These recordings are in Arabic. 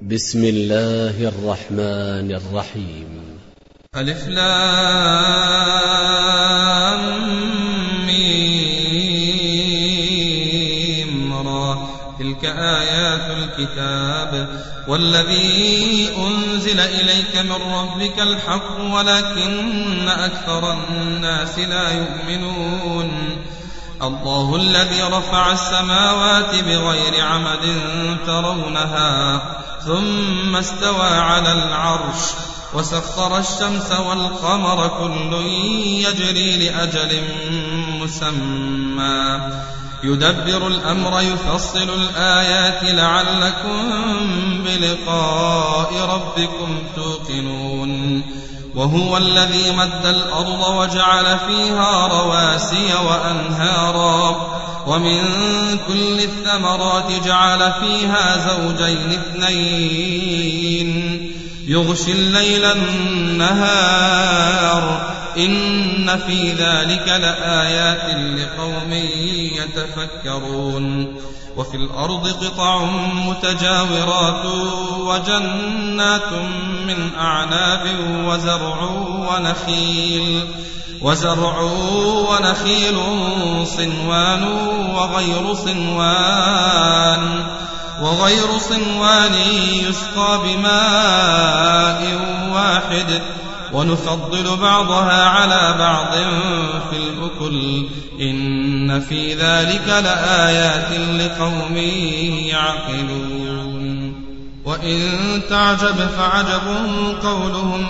بسم الله الرحمن الرحيم. ألف لام ميم را. تلك آيات الكتاب والذي أنزل إليك من ربك الحق ولكن أكثر الناس لا يؤمنون. الله الذي رفع السماوات بغير عمد ترونها ثم استوى على العرش وسخر الشمس والقمر كل يجري لأجل مسمى يدبر الأمر يفصل الآيات لعلكم بلقاء ربكم توقنون. وهو الذي مد الأرض وجعل فيها رواسي وأنهارا ومن كل الثمرات جعل فيها زوجين اثنين يغشي الليل النهار إن في ذلك لآيات لقوم يتفكرون. وفي الأرض قطع متجاورات وجنات من أعناب وزرع ونخيل صنوان وغير صنوان يسقى بماء واحد ونفضل بعضها على بعض في الأكل إن في ذلك لآيات لقوم يعقلون. وإن تعجب فعجب قولهم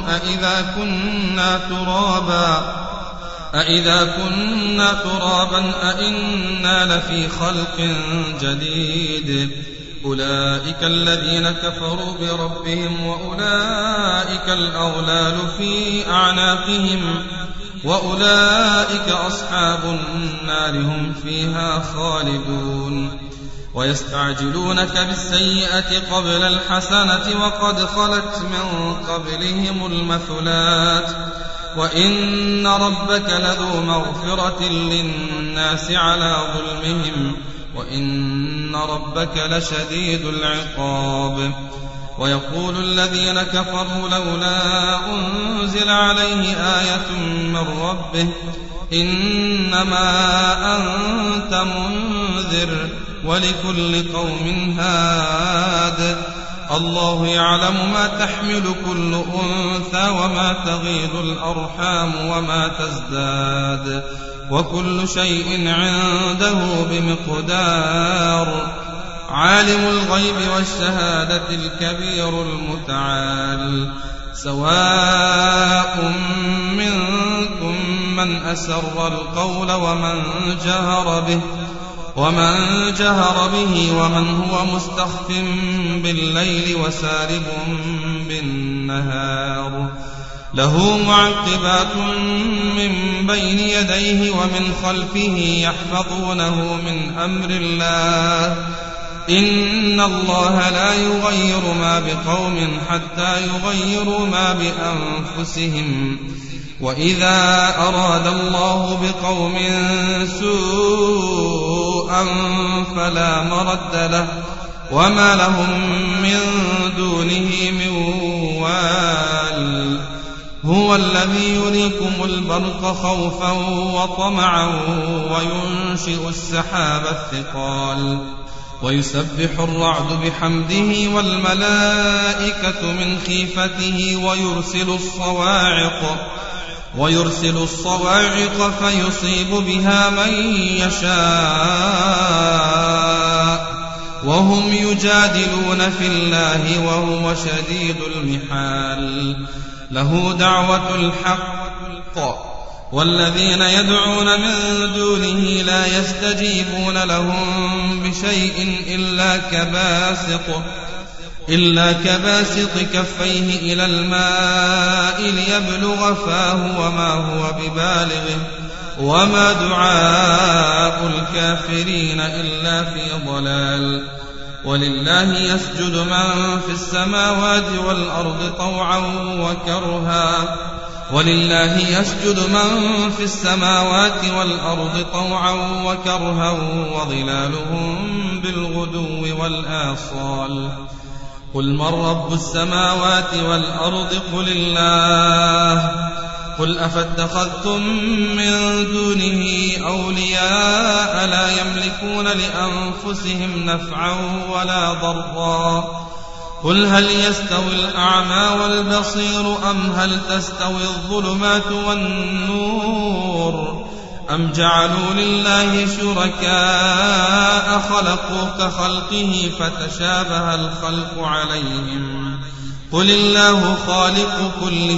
أإذا كنا ترابا أإنا لفي خلق جديد أولئك الذين كفروا بربهم وأولئك الأغلال في أعناقهم وأولئك أصحاب النار هم فيها خالدون. ويستعجلونك بالسيئة قبل الحسنة وقد خلت من قبلهم المثلات وإن ربك لذو مغفرة للناس على ظلمهم وإن ربك لشديد العقاب. ويقول الذين كفروا لولا أنزل عليه آية من ربه إنما أنت منذر ولكل قوم هاد الله يعلم ما تحمل كل أنثى وما تغيض الأرحام وما تزداد وكل شيء عنده بمقدار. عالم الغيب والشهادة الكبير المتعال. سواء منكم من أسر القول ومن جهر به ومن هو مستخف بالليل وسارب بالنهار. له معقبات من بين يديه ومن خلفه يحفظونه من أمر الله إن الله لا يغير ما بقوم حتى يغيروا ما بأنفسهم وإذا أراد الله بقوم سوءا فلا مرد له وما لهم من دونه من وال. هو الذي يريكم البرق خوفا وطمعا وينشئ السحاب الثقال ويسبح الرعد بحمده والملائكة من خيفته ويرسل الصواعق فيصيب بها من يشاء وهم يجادلون في الله وهو شديد المحال. له دعوة الحق والذين يدعون من دونه لا يستجيبون لهم بشيء إلا كباسط كفيه إلى الماء ليبلغ فاه وما هو ببالغه وما دعاء الكافرين إلا في ضلال. ولله يسجد من في السماوات والأرض طوعا وكرها وظلالهم بالغدو والآصال قل من رب السماوات والأرض قل الله قل أفاتخذتم من دونه أولياء لا يملكون لأنفسهم نفعا ولا ضرا قل هل يستوي الأعمى والبصير أم هل تستوي الظلمات والنور أم جعلوا لله شركاء خلقوا كخلقه فتشابه الخلق عليهم قل الله خالق كل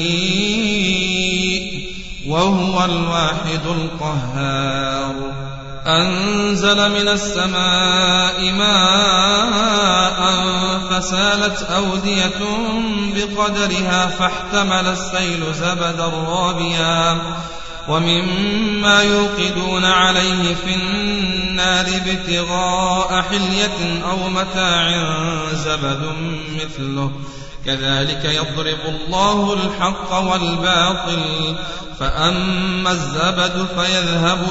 شيء وهو الواحد القهار أنزل من السماء ماء فسالت أودية بقدرها فاحتمل السيل زبدا رابيا ومما يوقدون عليه في النار ابتغاء حلية أو متاع زبد مثله كذلك يضرب الله الحق والباطل فأما الزبد فيذهب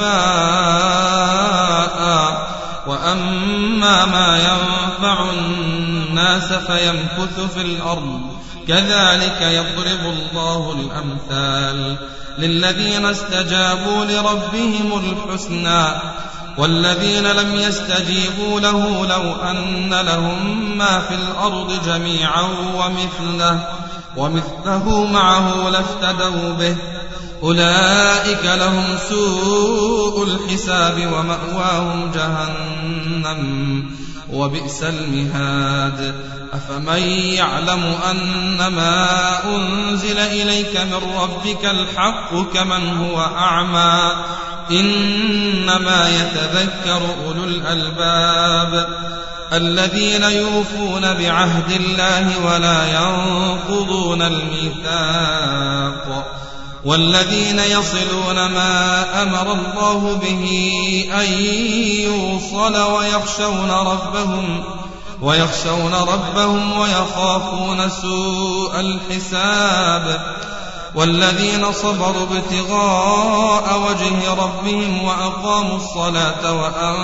جفاء وأما ما ينفع الناس فيمكث في الأرض كذلك يضرب الله الأمثال للذين استجابوا لربهم الحسنى والذين لم يستجيبوا له لو أن لهم ما في الأرض جميعا ومثله معه لافتدوا به أولئك لهم سوء الحساب ومأواهم جهنم وبئس المهاد أفمن يعلم أنما أنزل إليك من ربك الحق كمن هو أعمى إنما يتذكر أولو الألباب الذين يوفون بعهد الله ولا ينقضون الميثاق والذين يصلون ما أمر الله به أن يوصل ويخشون ربهم ويخافون سوء الحساب والذين صبروا ابتغاء وجه ربهم وأقاموا الصلاة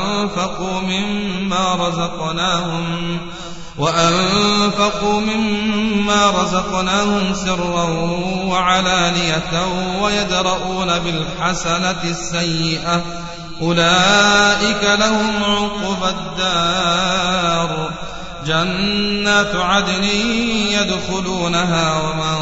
وأنفقوا مما رزقناهم سرا وعلانية ويدرؤون بالحسنة السيئة أولئك لهم عقبى الدار جنات عدن يدخلونها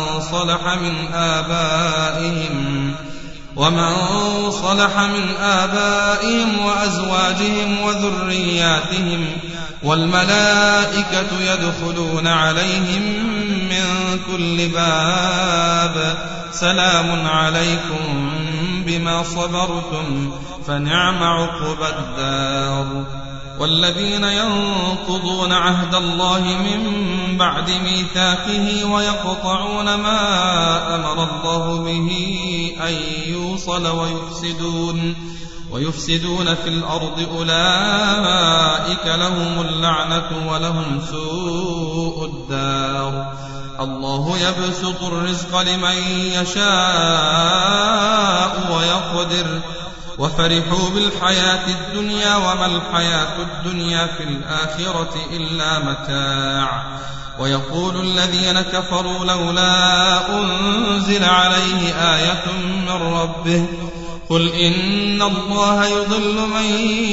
ومن صلح من آبائهم وأزواجهم وذرياتهم والملائكة يدخلون عليهم من كل باب سلام عليكم بما صبرتم فنعم عقبى الدار والذين ينقضون عهد الله من بعد ميثاقه ويقطعون ما أمر الله به أن يوصل ويفسدون في الأرض أولئك لهم اللعنة ولهم سوء الدار الله يبسط الرزق لمن يشاء ويقدر وفرحوا بالحياة الدنيا وما الحياة الدنيا في الآخرة إلا متاع ويقول الذين كفروا لولا أنزل عليه آية من ربه قل إن الله يضل من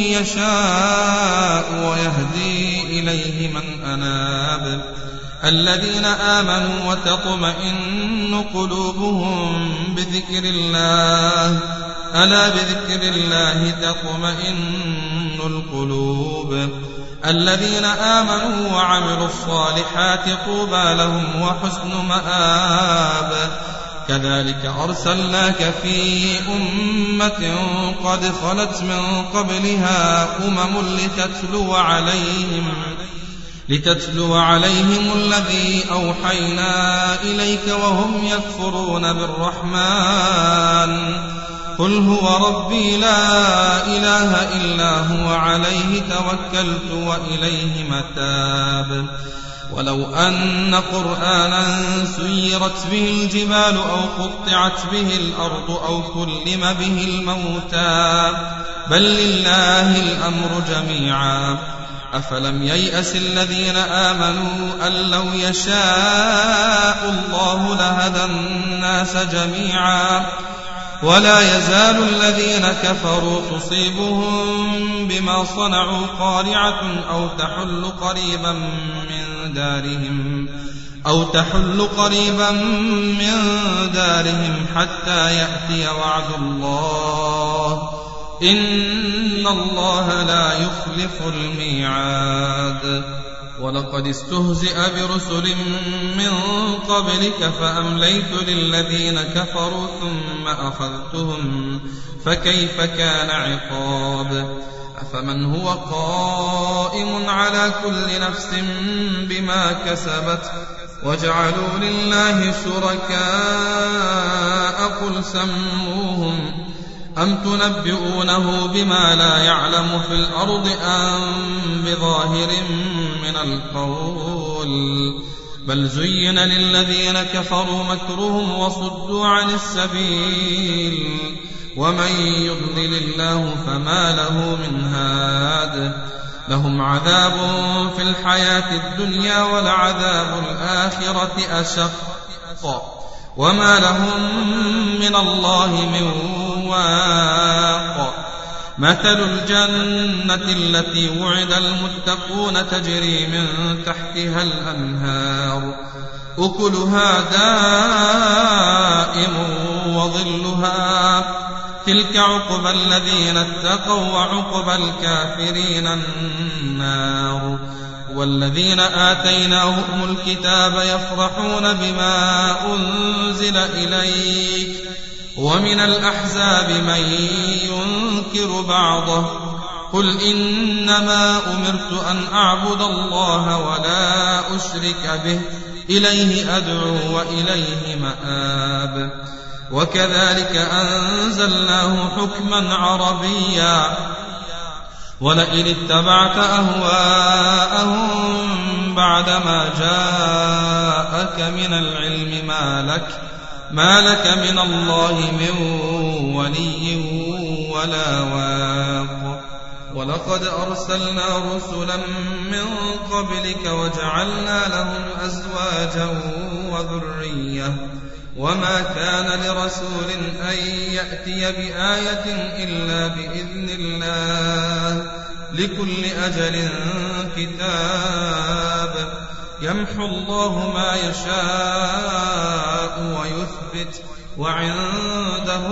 يشاء ويهدي إليه من أناب الذين آمنوا وتطمئن قلوبهم بذكر الله ألا بذكر الله تطمئن القلوب الذين آمنوا وعملوا الصالحات طوبى لهم وحسن مآب كذلك أرسلناك في أمة قد خلت من قبلها لتتلو عليهم الذي أوحينا إليك وهم يكفرون بالرحمن قل هو ربي لا إله إلا هو عليه توكلت وإليه متاب ولو أن قرآنا سيرت به الجبال أو قطعت به الأرض أو كلم به الموتى بل لله الأمر جميعا أفلم ييأس الذين آمنوا أن لو يشاء الله لهدى الناس جميعا ولا يزال الذين كفروا تصيبهم بما صنعوا قارعة أو تحل قريبا من دارهم حتى يأتي وعد الله إن الله لا يخلف الميعاد. ولقد استهزئ برسل من قبلك فأمليت للذين كفروا ثم أخذتهم فكيف كان عقاب. أفمن هو قائم على كل نفس بما كسبت وجعلوا لله شركاء قل سموهم أم تنبئونه بما لا يعلم في الأرض أم بظاهر من القول بل زين للذين كفروا مكرهم وصدوا عن السبيل ومن يضلل الله فما له من هاد. لهم عذاب في الحياة الدنيا ولعذاب الآخرة أشق وما لهم من الله من واق. مثل الجنة التي وعد المتقون تجري من تحتها الأنهار أكلها دائم وظلها تلك عقبى الذين اتقوا وعقبى الكافرين النار. والذين آتيناهم الكتاب يفرحون بما أنزل إليك ومن الأحزاب من ينكر بعضه قل إنما أمرت أن أعبد الله ولا أشرك به إليه أدعو وإليه مآب. وكذلك أنزلناه حكما عربيا ولئن اتبعت أهواءهم بعدما جاءك من العلم ما لك من الله من ولي ولا واق. ولقد أرسلنا رسلا من قبلك وجعلنا لهم أزواجا وذرية وما كان لرسول أن يأتي بآية إلا بإذن الله لكل أجل كتاب. يمحو الله ما يشاء ويثبت وعنده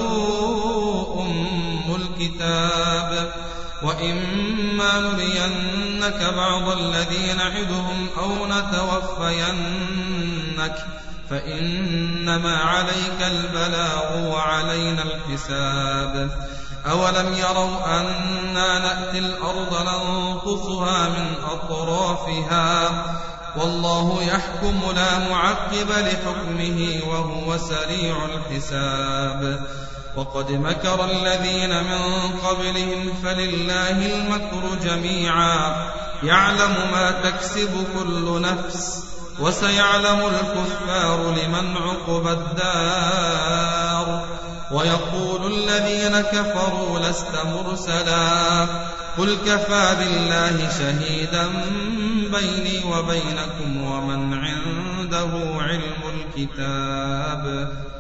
أم الكتاب. وإما نرينك بعض الذي نعدهم أو نتوفينك فإنما عليك البلاغ وعلينا الحساب. أولم يروا أنا نأتي الأرض ننقصها من أطرافها والله يحكم لا معقب لحكمه وهو سريع الحساب. وقد مكر الذين من قبلهم فلله المكر جميعا يعلم ما تكسب كل نفس وسيعلم الكفار لمن عقبى الدار. ويقول الذين كفروا لست مرسلا قل كفى بالله شهيدا بيني وبينكم ومن عنده علم الكتاب.